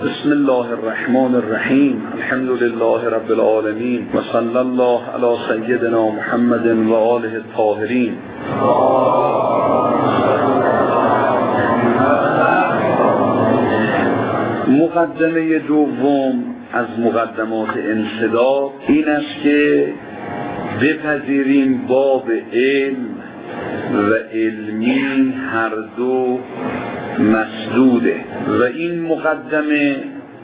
بسم الله الرحمن الرحیم. الحمد لله رب العالمین و صلی الله علی سیدنا محمد و آله الطاهرین. مقدمه دوم از مقدمات انسداد این است که بپذیریم باب علم و علمی هر دو مسدوده و این مقدمه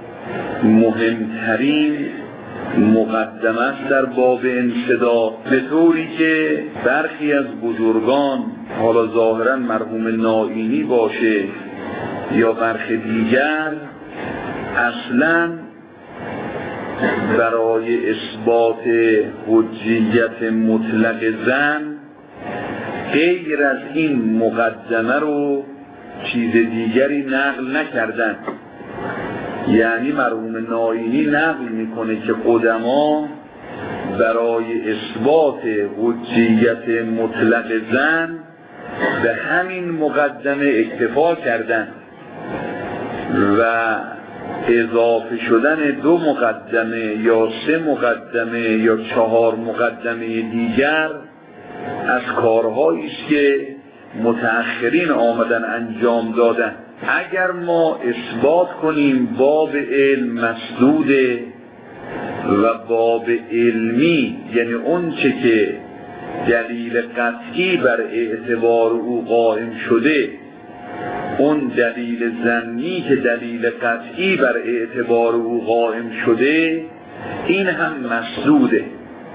مهمترین مقدمه است در باب انسداد، به طوری که برخی از بزرگان، حالا ظاهرا مرحوم نائینی باشه یا برخی دیگر، اصلا برای اثبات حجیت مطلق زن غیر از این مقدمه رو چیز دیگری نقل نکردن. یعنی مرحوم نائینی نقل میکنه که قدما برای اثبات حجیت مطلق زن به همین مقدمه اکتفا کردن و اضافه شدن 2 مقدمه یا 3 مقدمه یا 4 مقدمه دیگر از کارهایی است که متأخرین آمدن انجام دادن. اگر ما اثبات کنیم باب علم مسدوده و باب علمی، یعنی اون چه که دلیل قطعی بر اعتبار او قائم شده، اون دلیل ظنی که دلیل قطعی بر اعتبار او قائم شده، این هم مسدوده،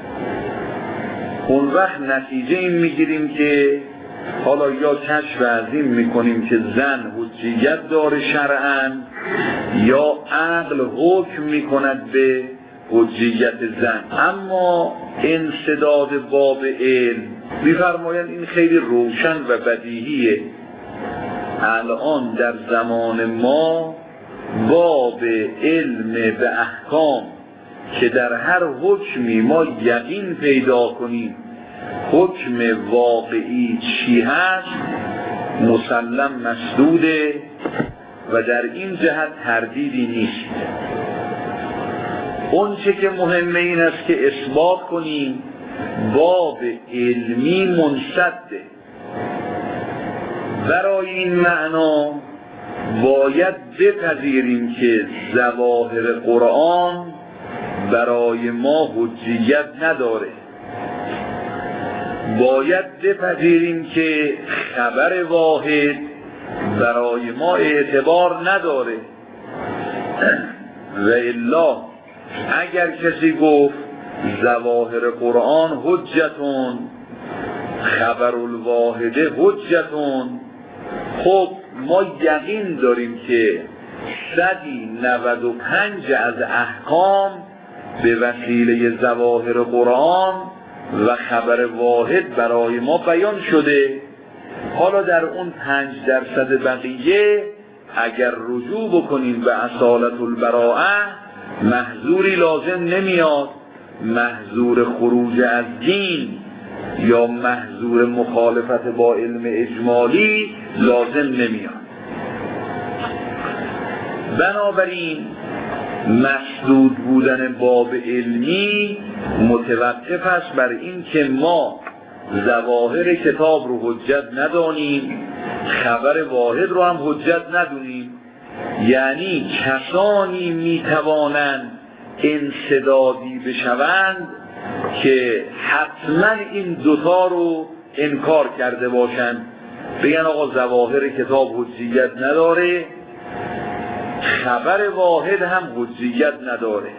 اون وقت نتیجه این میگیریم که حالا یا کشف عظیم میکنیم که زن حجیت داره شرعاً، یا عقل حکم میکند به حجیت زن. اما انسداد باب علم میفرمایند این خیلی روشن و بدیهیه. الان در زمان ما باب علم به احکام که در هر حکمی ما یقین پیدا کنیم حکم واقعی چی هست، مسلم مسدوده و در این جهت تردیدی نیست. اون چه که مهمه این است که اثبات کنیم باب علمی منسده. برای این معنا باید بپذیریم که ظواهر قرآن برای ما حجیت نداره، باید بپذیریم که خبر واحد برای ما اعتبار نداره. و الا اگر کسی گفت ظواهر قرآن حجتون، خبر الواحد حجتون، خب ما یقین داریم که 195 از احکام به وسیله ظواهر قرآن و خبر واحد برای ما بیان شده. حالا در اون 5% بقیه اگر رجوع بکنیم به اصالت البراءه، محظوری لازم نمیاد، محظور خروج از دین یا محظور مخالفت با علم اجمالی لازم نمیاد. بنابراین مسدود بودن باب علمی متوقف است بر این که ما ظواهر کتاب رو حجت ندانیم، خبر واحد رو هم حجت ندونیم. یعنی کسانی میتوانند انسدادی بشوند که حتما این دوتا رو انکار کرده باشند، بگن آقا ظواهر کتاب حجیت نداره، خبر واحد هم حجیت نداره.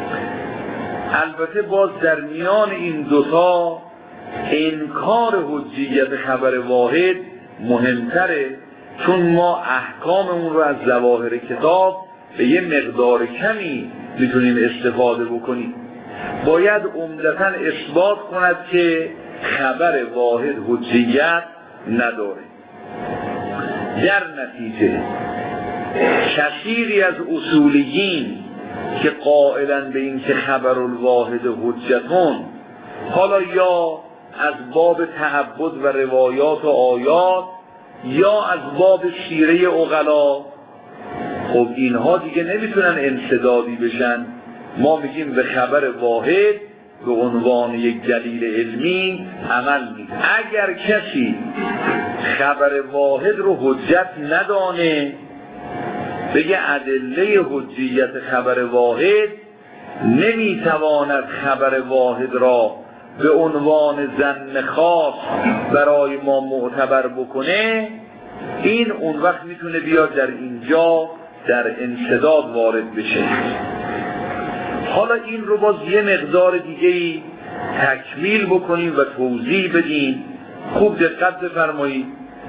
البته باز در میان این دوتا انکار حجیت خبر واحد مهمتره، چون ما احکاممون رو از ظواهر کتاب به یه مقدار کمی میتونیم استفاده بکنیم. باید عمدتاً اثبات کند که خبر واحد حجیت نداره. در نتیجه کثیری از اصولیین که قائلن به این که خبر الواحد حجتون، حالا یا از باب تعبد و روایات و آیات یا از باب سیره عقلا، خب اینها دیگه نمیتونن انسدادی بشن. ما میگیم به خبر واحد به عنوان یک دلیل علمی عمل میکنه. اگر کسی خبر واحد رو حجت ندانه، بگه ادله حجیت خبر واحد نمیتواند خبر واحد را به عنوان ظن خاص برای ما معتبر بکنه، این اون وقت میتونه بیاد در اینجا در انسداد وارد بشه. حالا این رو باز یه مقدار دیگه‌ای تکمیل بکنیم و توضیح بدیم. خوب دقت بفرمایید.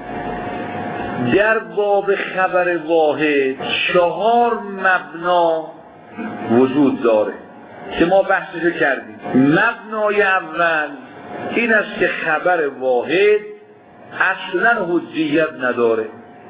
در باب خبر واحد 4 مبنا وجود داره که ما بحثش کردیم. مبنای اول این است که خبر واحد اصلا حجیت نداره،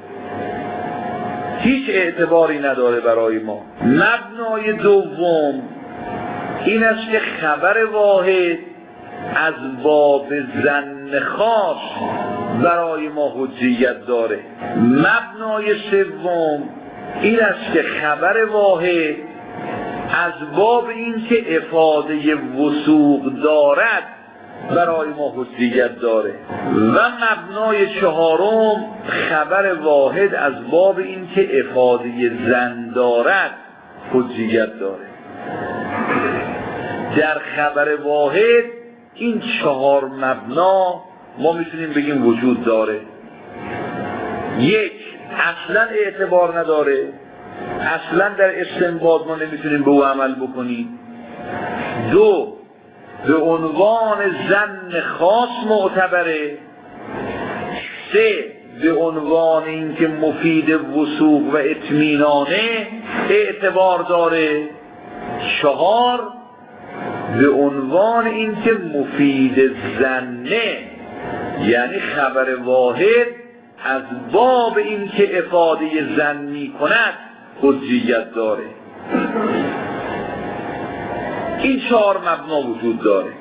هیچ اعتباری نداره برای ما. مبنای دوم این است که خبر واحد از باب ظن خاص برای ما حجیت داره. مبنای سوم این است که خبر واحد از باب این که افاده وثوق دارد برای ما حجیت داره. و مبنای چهارم خبر واحد از باب این که افاده ظن دارد حجیت داره. در خبر واحد این 4 مبنا ما میتونیم بگیم وجود داره. 1 اصلا اعتبار نداره، اصلا در استنباط ما نمیتونیم به او عمل بکنیم. 2 به عنوان ظن خاص معتبره. 3 به عنوان اینکه مفید وثوق و اطمینانه اعتبار داره. 4 به عنوان اینکه مفید ظنه، یعنی خبر واحد از باب اینکه افاده ظن می کند حجیت داره. این 4 مبنا وجود داره.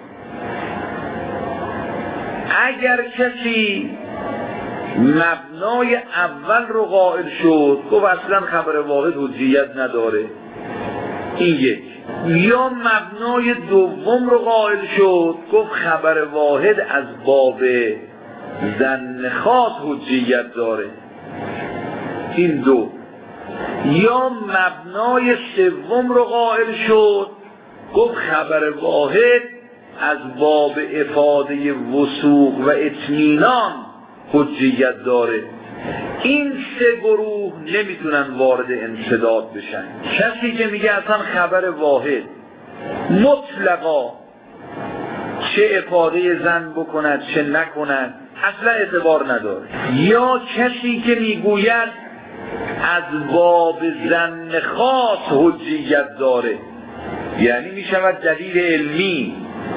اگر کسی مبنای اول رو قائل شد گفت اصلا خبر واحد حجیت نداره، این 1. یا مبنای دوم رو قائل شد گفت خبر واحد از باب ظن خاص حجیت داره، این 2. یا مبنای سوم رو قائل شد گفت خبر واحد از باب افاده وثوق و اطمینان حجیت داره. این 3 گروه نمیتونن وارد انسداد بشن. کسی که میگه اصلا خبر واحد مطلقا چه افاده ظن بکند چه نکند اصلا اعتبار نداره، یا کسی که میگوید از باب ظن خاص حجیت داره، یعنی میشود دلیل علمی.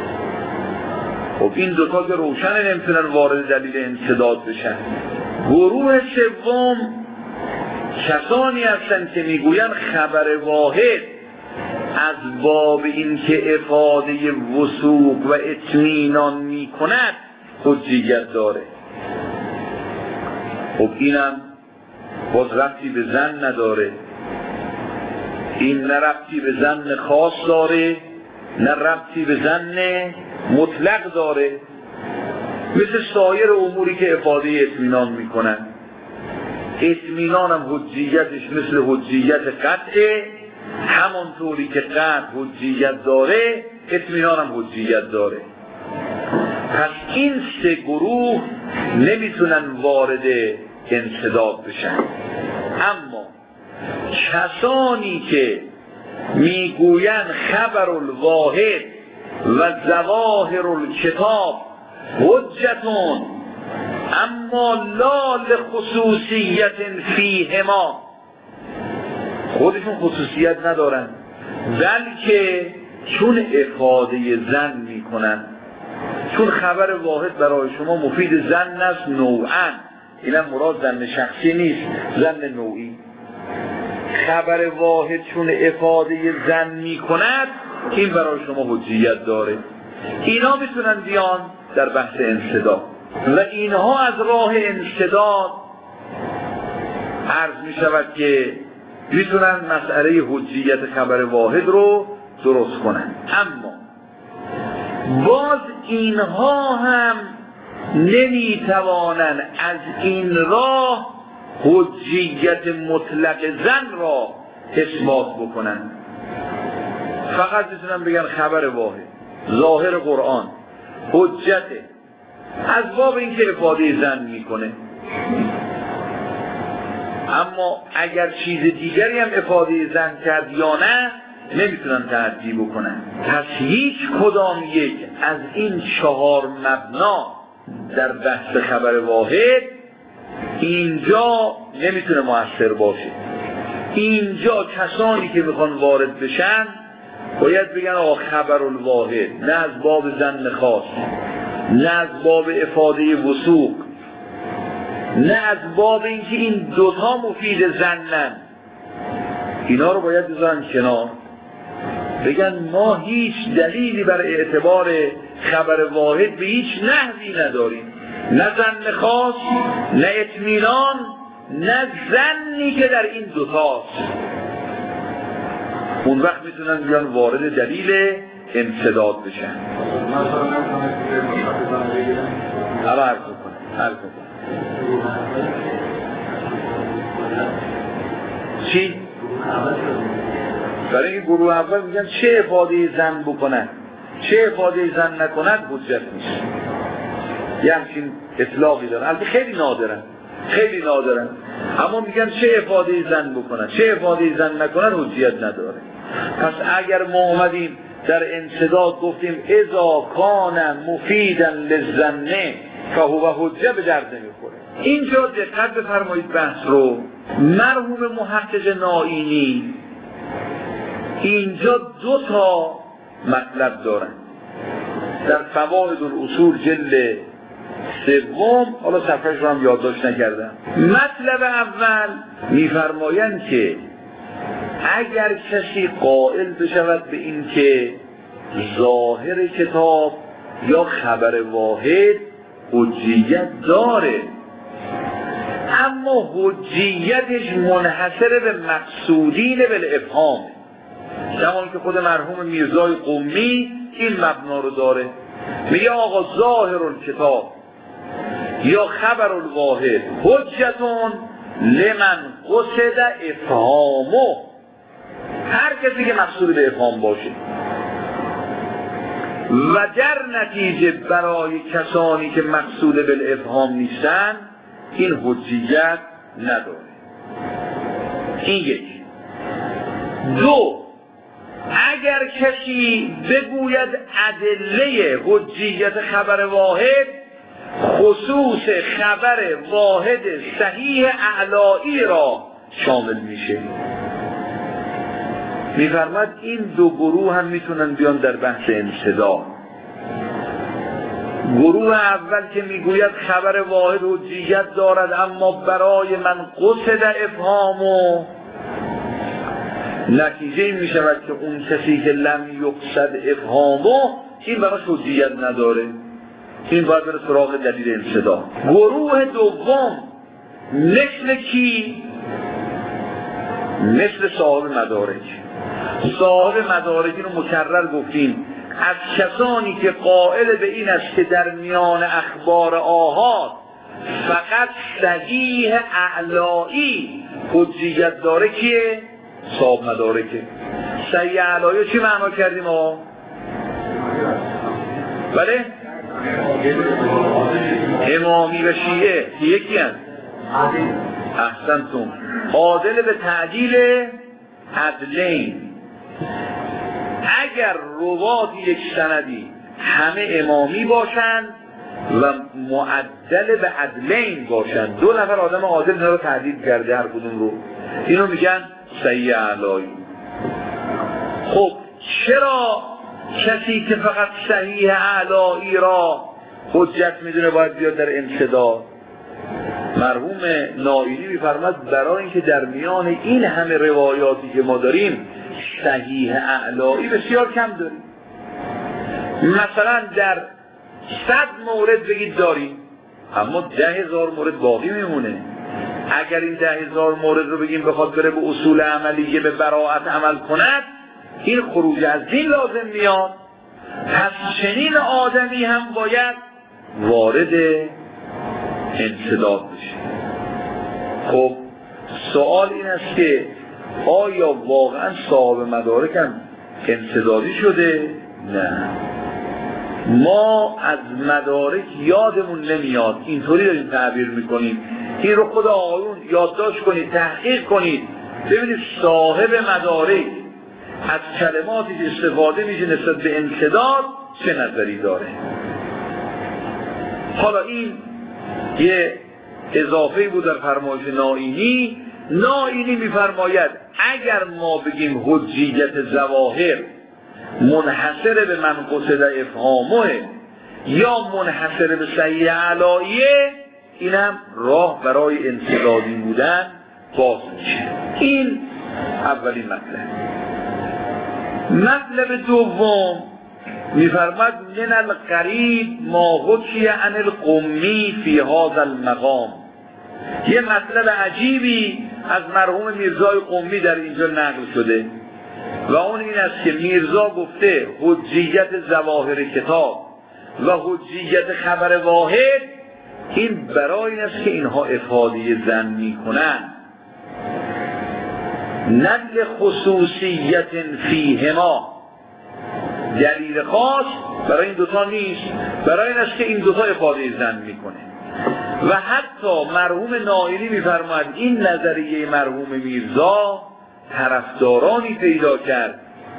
خب این دوتا که روشن نمیتونن وارد دلیل انسداد بشن. گروه سوم کسانی هستند که میگویند خبر واحد از باب این که افاده وثوق و اطمینان میکند حجیت داره. خب اینم باز ربطی به ظن نداره. این نه ربطی به ظن خاص داره نه ربطی به ظن مطلق داره، مثل سایر اموری که افاده اطمینان میکنن. اطمینان هم حجیتش مثل حجیت قطعه، همانطوری که قطع حجیت داره اطمینان هم حجیت داره. پس این 3 گروه نمیتونن وارد انسداد بشن. اما کسانی که میگوین خبر الواحد و ظواهر الکتاب حجتون اما لا لخصوصیت فیهما، خودشون خصوصیت ندارن بلکه چون افاده ظن میکنن، چون خبر واحد برای شما مفید ظن است نوعاً، اینم مراد ظن شخصی نیست، ظن نوعی. خبر واحد چون افاده ظن میکند این برای شما حجیت داره. اینا میتونن بیان در بحث انسداد و اینها از راه انسداد عرض میشود که میتونن مسئله حجیت خبر واحد رو درست کنن. اما باز اینها هم نمیتوانن از این راه حجیت مطلق زن را اثبات بکنن. فقط میتونن بگن خبر واحد ظاهر قرآن حجته، از باب اینکه افاده زن میکنه. اما اگر چیز دیگری هم افاده زن کرد یا نه نمیتونن ترجیح بکنن. پس هیچ کدام یک از این 4 مبنا در بحث خبر واحد اینجا نمیتونه مؤثر باشه. اینجا کسانی که میخوان وارد بشن باید بگن آقا خبر الواحد، نه از باب ظن خاص، نه از باب افاده وثوق، نه از باب اینکه این دوتا مفید ظنن. اینا رو باید بذارن کنار، بگن ما هیچ دلیلی برای اعتبار خبر واحد به هیچ نحوی نداریم، نه ظن خاص، نه اطمینان، نه ظنی که در این دوتاست. اون وقت میتونن بیان وارد دلیل انسداد بشن. حالا عرض کن چی؟ برای این گروه اول میگن چه افاده زن بکنن چه افاده زن نکنن حجت نیست. یه همچین اطلاقی دارن، البته خیلی نادرن، اما میگن چه افاده زن بکنن چه افاده زن نکنن حجیت نداره. پس اگر ما اومدیم در انسداد گفتیم اذا کان مفیدا للظن فهو حجه، به درد نمیخوره. اینجا دقت بفرمایید بحث رو. مرحوم محقق نائینی اینجا 2 تا مطلب دارن در فوائد الاصول جلد 3. حالا صفحه‌اش رو هم یادداشت نکردم. مطلب اول میفرمایند که اگر کسی قائل بشود به این که ظاهر کتاب یا خبر واحد حجیت داره، اما حجیتش منحصر به مقصودین بالافهام، زمان که خود مرحوم میرزای قمی این مبنا رو داره، میگه آقا ظاهر کتاب یا خبر الواحد حجتون لمن قصد افهامه، هر کسی که مقصود به افهام باشه، و در نتیجه برای کسانی که مقصود به افهام نیستن این حجیت نداره. این 1. 2. اگر کسی بگوید ادله حجیت خبر واحد خصوص خبر واحد صحیح اعلایی را شامل میشه، میفرماد این 2 گروه هم میتونن بیان در بحث انسداد. گروه اول که میگوید خبر واحد حجیت دارد اما برای من قصد افهام و نتیجه این میشود که اون کسی که لم یقصد افهامو این براش حجیت نداره، این باید بره سراغ دلیل انسداد. گروه دوم مثل کی؟ مثل صاحب مدارک. صاحب مدارک رو مکرر گفتیم، از کسانی که قائل به این است که در میان اخبار آحاد فقط صحیح اعلایی حجیت داره کیه؟ صاحب مدارکه. صحیح اعلایی چی معنا کردیم آقا؟ بله؟ امامی و شیعه یکی هست. احسنتم. عادل به تعدیل عدلین. اگر روات یک سندی همه امامی باشند و معدل به عدلین باشند، 2 نفر آدم عادل اینا رو تعدیل کرده هر کدوم رو، اینو میگن صحیح اعلایی. خب چرا کسی که فقط صحیح اعلایی را حجت میدونه باید بیاد در انسداد؟ مرحوم نائینی میفرماد برای اینکه در میان این همه روایاتی که ما داریم صحیح اعلایی بسیار کم داریم. مثلا در 100 مورد بگید داریم، اما 10,000 مورد باقی میمونه. اگر این 10,000 مورد رو بگیم بخواد بره به اصول عملیه به براءت عمل کند، این خروج از دین لازم میاد. پس چنین آدمی هم باید وارد انسداد بشه. خب سوال این است که آیا واقعا صاحب مدارک هم انسدادی شده؟ نه، ما از مدارک یادمون نمیاد، اینطوری داریم تعبیر میکنیم. این رو خود آقایون یادداشت کنید، تحقیق کنید، ببینید صاحب مدارک از کلماتی که استفاده میشه نسبت به انسداد چه نظری داره. حالا این یه اضافه بود در فرمایش نائینی میفرماید اگر ما بگیم حجیت ظواهر منحصر به من قصد افهامه یا منحصر به صحیح علایه، اینم راه برای انسدادی بودن باز میشه. این اولین مطلب دوم میفرماد من القریب ما حکی عن القمی فی هذا المقام. یه مطلب عجیبی از مرحوم میرزای قمی در اینجا نقل شده و اون این است که میرزا گفته حجیت ظواهر کتاب و حجیت خبر واحد این برای این است که اینها افاده ظن میکنن، ندل خصوصیت فیهما، دلیل خاص برای این دوتا نیست، برای این است که این دوتا افاده ظن میکنه. و حتی مرحوم نائینی میفرماید این نظریه مرحوم میرزا طرفدارانی پیدا کرد.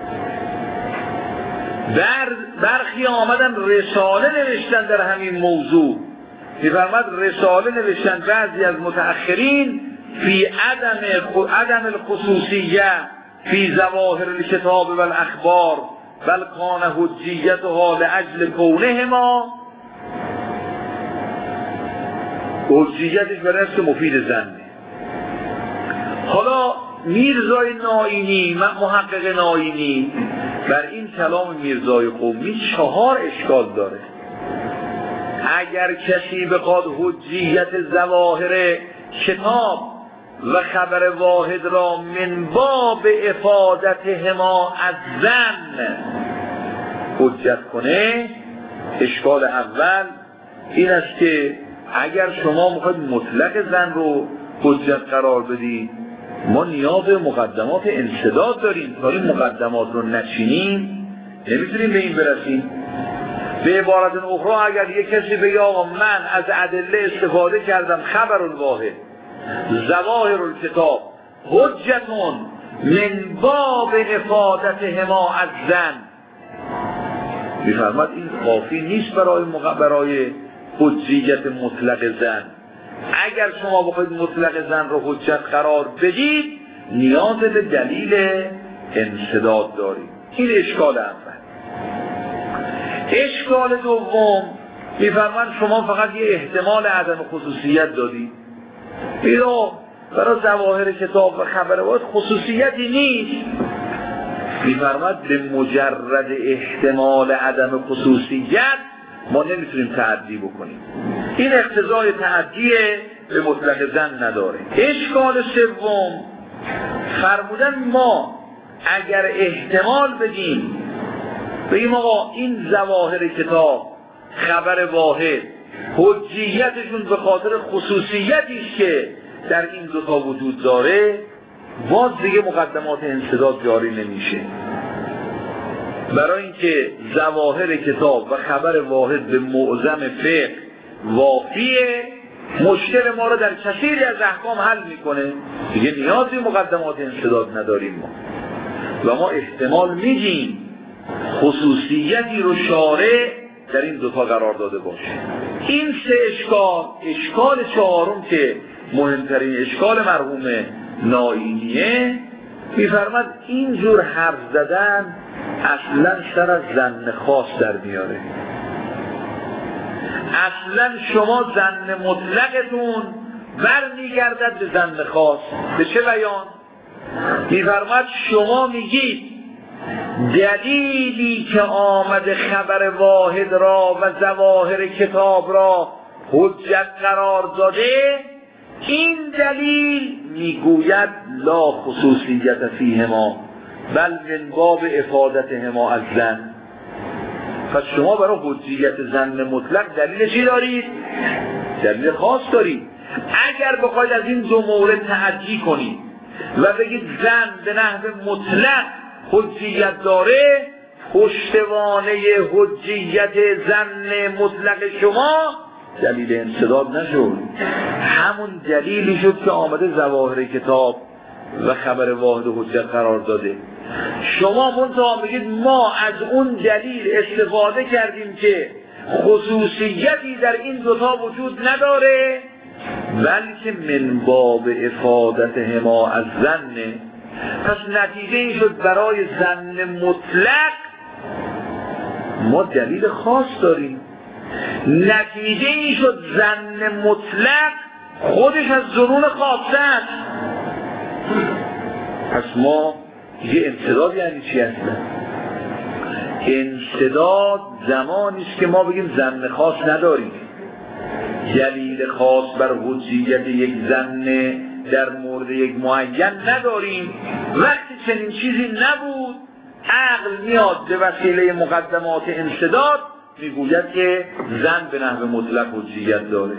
برخی آمدن رساله نوشتن در همین موضوع، میفرماید رساله نوشتن بعضی از متأخرین فی عدم الخصوصیه فی ظواهر الکتاب و الاخبار بل کان حجیتها لاجل کونهما، حجیتش برای است که مفید ظنه. حالا میرزای نائینی، محقق نائینی بر این کلام میرزای قمی 4 اشکال داره. اگر کسی بخواد حجیت ظواهر کتاب و خبر واحد را من باب افادتهما از ظن حجت کنه، اشکال اول این است که اگر شما میخواید مطلق ظن رو حجت قرار بدید، ما نیاز به مقدمات انسداد داریم. تا این مقدمات رو نچینیم نمیتونیم به این برسیم. به عبارت اخرى اگر یک کسی بگه آقا من از ادله استفاده کردم خبر الواحد ظواهر الکتاب حجتون من باب افادتهما از ظن، میفرماد این کافی نیست برای حجیت مطلق ظن. اگر شما بخواید مطلق ظن رو حجت قرار بدید نیاز به دلیل انسداد دارید. این اشکال اول. اشکال دوم میفرماد شما فقط یه احتمال عدم خصوصیت دادید. اینا برای ظواهر کتاب و خبر واحد خصوصیتی نیست. میفرماد به مجرد احتمال عدم خصوصیت ما نمیتونیم تعدی بکنیم. این اقتضای تعدی به مطلق ظن نداره. اشکال سوم فرمودن ما اگر احتمال بگیم آقا این ظواهر کتاب خبر واحد حجیتشون به خاطر خصوصیتی است که در این دوتا وجود داره، باز دیگه مقدمات انسداد جاری نمیشه. برای اینکه ظواهر کتاب و خبر واحد به معظم فقه وافیه، مشکل ما رو در کثیری از احکام حل میکنه، دیگه نیازی مقدمات انسداد نداریم ما. و ما احتمال میدیم خصوصیتی رو شارع در این دوتا قرار داده باشه. این 3 اشکال. اشکال چهارم که مهمترین اشکال مرحوم نائینیه، میفرماد اینجور حرف زدن اصلا سر از ظن خاص در میاره. اصلا شما ظن مطلقتون برمیگردد به ظن خاص. به چه بیان؟ میفرماد شما میگید دلیلی که آمده خبر واحد را و ظواهر کتاب را حجت قرار داده، این دلیل میگوید لا خصوصیت فیهما بل من باب افادتهما از زن. پس شما برای حجیت زن مطلق دلیل چی دارید؟ دلیل خاص دارید. اگر بخواید از این دو مورد تعجی کنید و بگید زن به نحو مطلق حجیت داره، پشتوانه حجیت زن مطلق شما دلیل انسداد نشد، همون دلیلی شد که آمده ظواهر کتاب و خبر واحد حجت قرار داده. شما منتها بگید ما از اون دلیل استفاده کردیم که خصوصیتی در این دوتا وجود نداره بلکه من باب افادتهما از زن. پس نتیجه این شد برای زن مطلق ما دلیل خاص داریم. نتیجه این شد زن مطلق خودش از ظنون خاصه است. پس ما یه انسداد یعنی چی اصلا؟ انسداد زمانی است که ما بگیم زن خاص نداریم، دلیل خاص بر حجیت یک زن در مورد یک معین نداریم. وقتی چنین چیزی نبود عقل میاد به وسیله مقدمات انسداد میگوید که زن به نحو مطلق حجیت داره.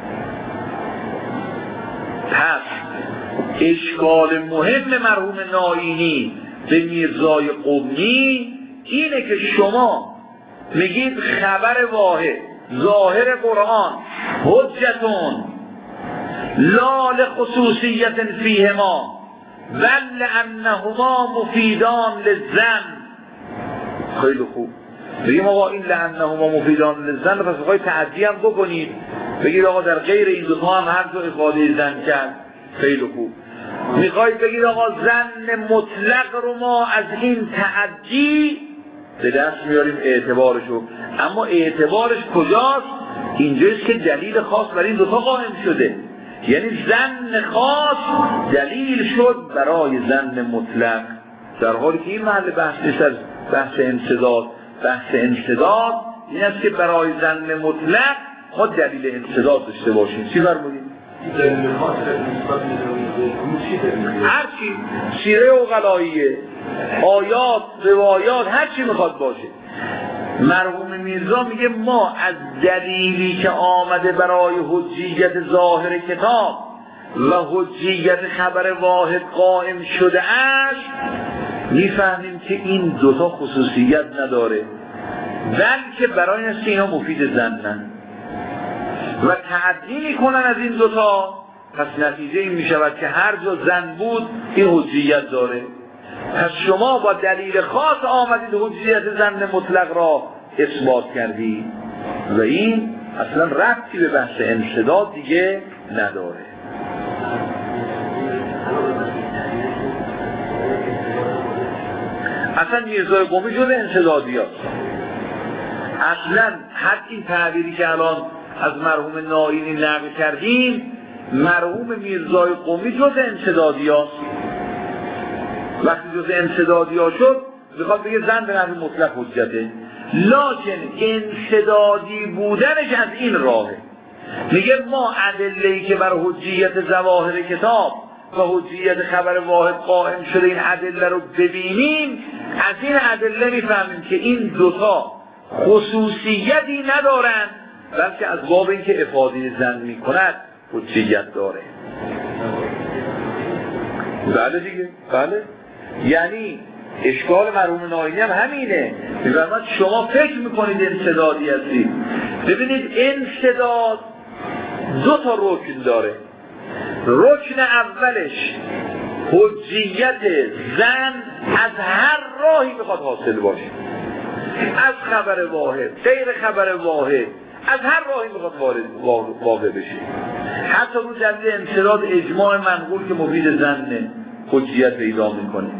پس اشکال مهم مرحوم نائینی به میرزای قمی اینه که شما میگید خبر واحد ظاهر قرآن حجتون لا لخصوصیت فیهما بل انهما مفیدان للزن. خیلی خوب، بگیم آقا این لانهما مفیدان للزن، پس بخواید تعدی هم بکنید بگید آقا در غیر این دوتا هم هر دو افاده زن کرد. خیلی خوب، میخواید بگید آقا زن مطلق رو ما از این تعدی به دست میاریم اعتبارشو، اما اعتبارش کجاست؟ اینجاست که دلیل خاص برای این دوتا قائم شده، یعنی زن خاص دلیل شد برای زن مطلق، در حالی که این محل بحث نیست از بحث انسداد. بحث انسداد این است که برای زن مطلق ما دلیل انسداد داشته باشیم. چی فرمودید؟ هرچی سیره اوغلاییه، آیات، روایات، هرچی میخواد باشه. مرحوم میرزا میگه ما از دلیلی که آمده برای حجیت ظاهر کتاب و حجیت خبر واحد قائم شده است میفهمیم که این دوتا خصوصیت نداره بلکه برای است که اینا مفید زنن و تعدی میکنن از این دوتا. پس نتیجه این میشود که هر جا زن بود این حجیت داره. پس شما با دلیل خاص آمدید حجیت زن مطلق را اثبات کردید و این اصلا ربطی به بحث انسداد دیگه نداره. اصلا میرزای قمی جز انسدادی هست. اصلا هر این تعبیری که الان از مرحوم نائینی نقل کردیم مرحوم میرزای قمی جز انسدادی هست. وقتی جز انسدادی ها شد بخواد بگه زن به نحو مطلق حجته، لکن انسدادی بودنش از این راهه. میگه ما ادله‌ای که بر حجیت ظواهر کتاب و حجیت خبر واحد قائم شده این ادله رو ببینیم، از این ادله میفهمیم که این دوتا خصوصیتی ندارن بلکه از باب اینکه افاده زن میکند حجیت داره. بله دیگه، بله. یعنی اشکال مرحوم نائینی هم همینه. میفرماید شما فکر میکنید انسدادی هستید. ببینید انسداد دو تا رکن داره. رکن اولش حجیت زن از هر راهی میخواد حاصل باشه، از خبر واحد، غیر خبر واحد، از هر راهی میخواد واقع بشه. حتی رو دلیل انسداد اجماع منقول که مفید زن حجیت پیدا میکنه.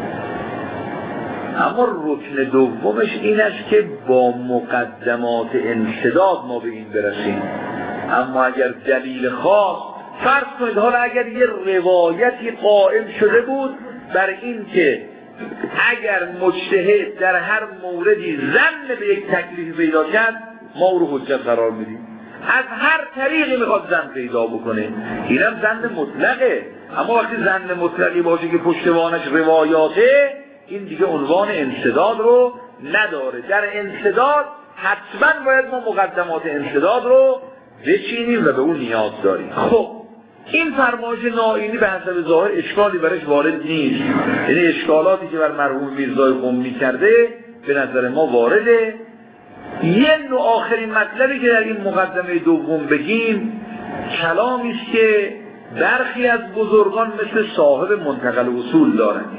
اما رکن دومش این است که با مقدمات انسداد ما به این برسیم. اما اگر دلیل خاص، فرض کنید حالا اگر یه روایتی قائم شده بود بر این که اگر مجتهد در هر موردی ظن به یک تکلیف پیدا کرد ما او رو حجت قرار میدیم، از هر طریقی میخواد زن پیدا بکنه. اینم زن مطلقه، اما وقتی زن مطلقی باشه که پشتوانش روایاته، این دیگه عنوان انسداد رو نداره. در انسداد حتما باید ما مقدمات انسداد رو بچینیم و به اون نیاز داریم. خب این فرمایش نائینی به حسب ظاهر اشکالی برش وارد نیست، یعنی اشکالاتی که بر مرحوم میرزای قمی کرده به نظر ما وارده. یه نوع آخرین مطلبی که در این مقدمه دوم بگیم، کلامی است که برخی از بزرگان مثل صاحب منتقل اصول دارند.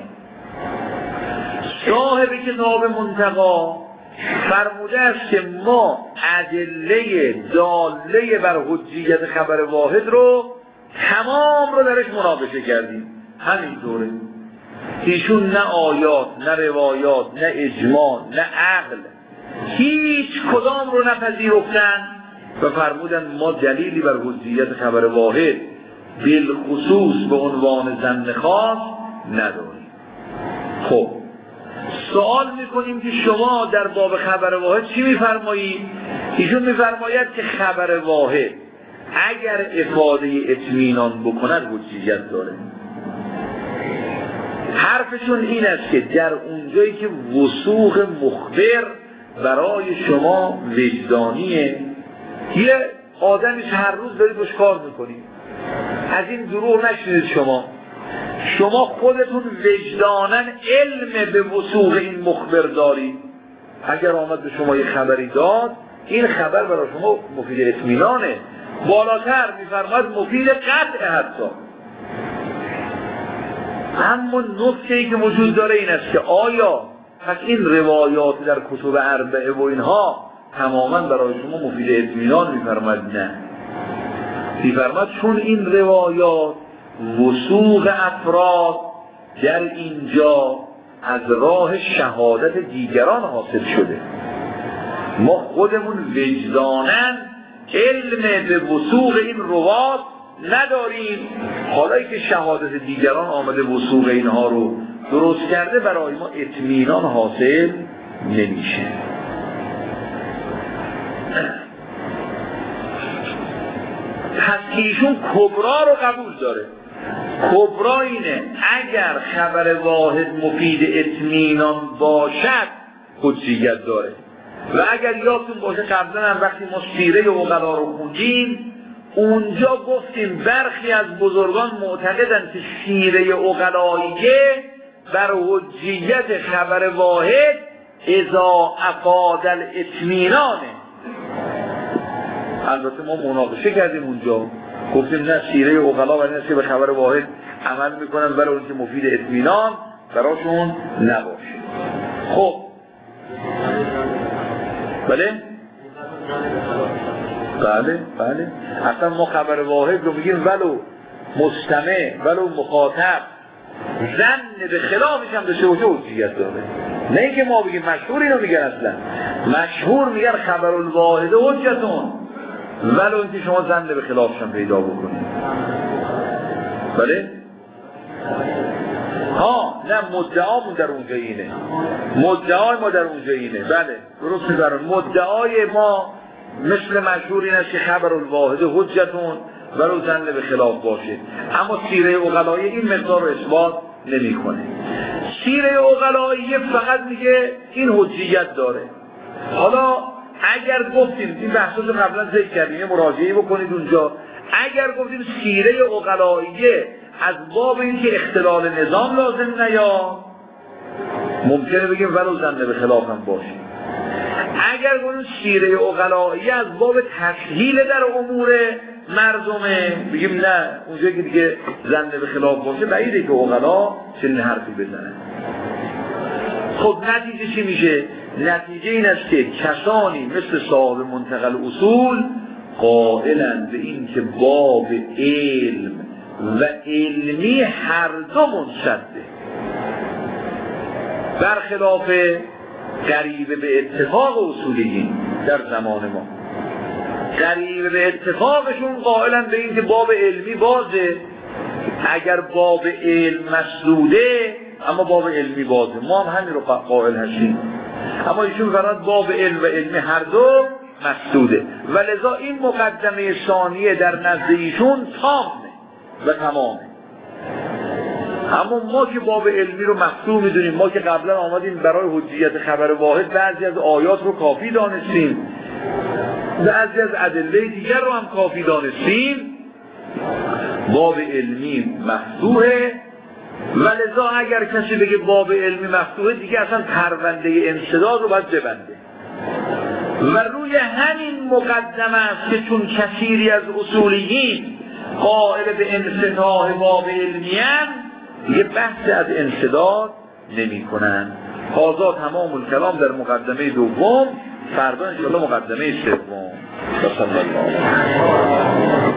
صاحب کتاب منتقا فرموده است که ما ادله داله بر حجیت خبر واحد رو تمام رو درش مناقشه کردیم. همینطوره ایشون نه آیات، نه روایات، نه اجماع، نه عقل، هیچ کدام رو نپذیرفتن و فرمودن ما دلیلی بر حجیت خبر واحد بالخصوص به عنوان ظن خاص نداریم. خب سوال میکنیم که شما در باب خبر واحد چی میفرمایید؟ ایشون میفرماید که خبر واحد اگر افاده اطمینان بکند حجیت داره. حرفشون این است که در اونجایی که وثوق مخبر برای شما وجدانیه، یه آدمی هر روز دارید باش کار میکنید، از این دروغ نشنید شما خودتون وجدانن علم به وثوق این مخبر دارید. اگر آمد به شما یه خبری داد، این خبر برای شما مفید اطمینانه، بالاتر میفرماید مفید قطع حتی. اما نکته‌ای که وجود داره این است که آیا پس این روایات در کتب اربعه و اینها تماما برای شما مفید اطمینان میفرماید؟ نه، میفرماید چون این روایات وثوق افراد در اینجا از راه شهادت دیگران حاصل شده، ما خودمون وجدانن علم به وثوق این روات نداریم، حالا که شهادت دیگران آمده وثوق اینها رو درست کرده برای ما اطمینان حاصل نمیشه. پس ایشون کبرا رو قبول داره. کبرا اینه اگر خبر واحد مفید اطمینان باشد حجیت داره. و اگر یادتون باشه قبلا هم وقتی ما سیره عقلا رو خوندیم اونجا گفتیم برخی از بزرگان معتقدند که سیره عقلاییه بر حجیت خبر واحد اذا افاد الاطمینانه. البته ما مناقشه کردیم اونجا، گفتیم نه سیره عقلا برای اینه که به خبر واحد عمل میکنن برای اون که مفید اطمینان براشون نباشه. خب بله اصلا ما خبر واحد رو میگیم ولو مستمع ولو مخاطب ظن به خلافش هم داشته باشه حجیت داره. نه اینکه ما بگیم مشهور اینو میگن، اصلا مشهور میگن خبر الواحد حجتون ولو اینکه شما ظن به خلافش هم پیدا بکنید. بله نه مدعامون در اونجا اینه، مدعای ما در اونجا اینه. بله درست می‌فرمایید، مدعای ما مثل مشهور این است که خبر الواحد حجتون ولو ظن به خلاف باشه، اما سیره عقلایی این مقدار رو اثبات نمی‌کنه. سیره عقلایی فقط میگه این حجیت داره. حالا اگر گفتیم این بحثا رو قبلا ذکر کردیم، مراجعه بکنید اونجا، اگر گفتیم سیره عقلایی از باب این که اختلال نظام لازم نیا، ممکنه بگیم ولو ظن به خلاف هم باشه. اگر گفتیم سیره عقلایی از باب تسهیل در امور مردمه، بگیم نه اونجا که دیگه ظن به خلاف باشه بعیده که عقلا چنین حرفی بزنن. خب نتیجه چی میشه؟ نتیجه این است که کسانی مثل صاحب منتقل اصول قائلند به این که باب علم و علمی هر دو منصده، برخلاف قریب به اتفاق اصولیین در زمان ما. قریب به اتفاقشون قائلند به این که باب علمی بازه، اگر باب علم مسدوده اما باب علمی بازه، ما هم همین رو قائل هستیم. اما ایشون فراد باب علم و علمی هر دو مسدوده و لذا این مقدمه ثانیه در نزد ایشون تامه و تمامه. اما ما که باب علمی رو مفتوح میدونیم، ما که قبلا آمدیم برای حجیت خبر واحد بعضی از آیات رو کافی دانستیم، بعضی از ادله دیگر رو هم کافی دانستیم، باب علمی مفتوحه و لذا اگر کسی بگه باب علمی مفتوحه دیگه اصلا پرونده انسداد رو باید ببنده و روی همین مقدمه است که چون کثیری از اصولیین قائل به انفتاح باب علمیان یه بحث از انسداد نمی کنن. هذا تمام الکلام در مقدمه دوم، فردا انشاءالله مقدمه سوم. صلی الله علیه و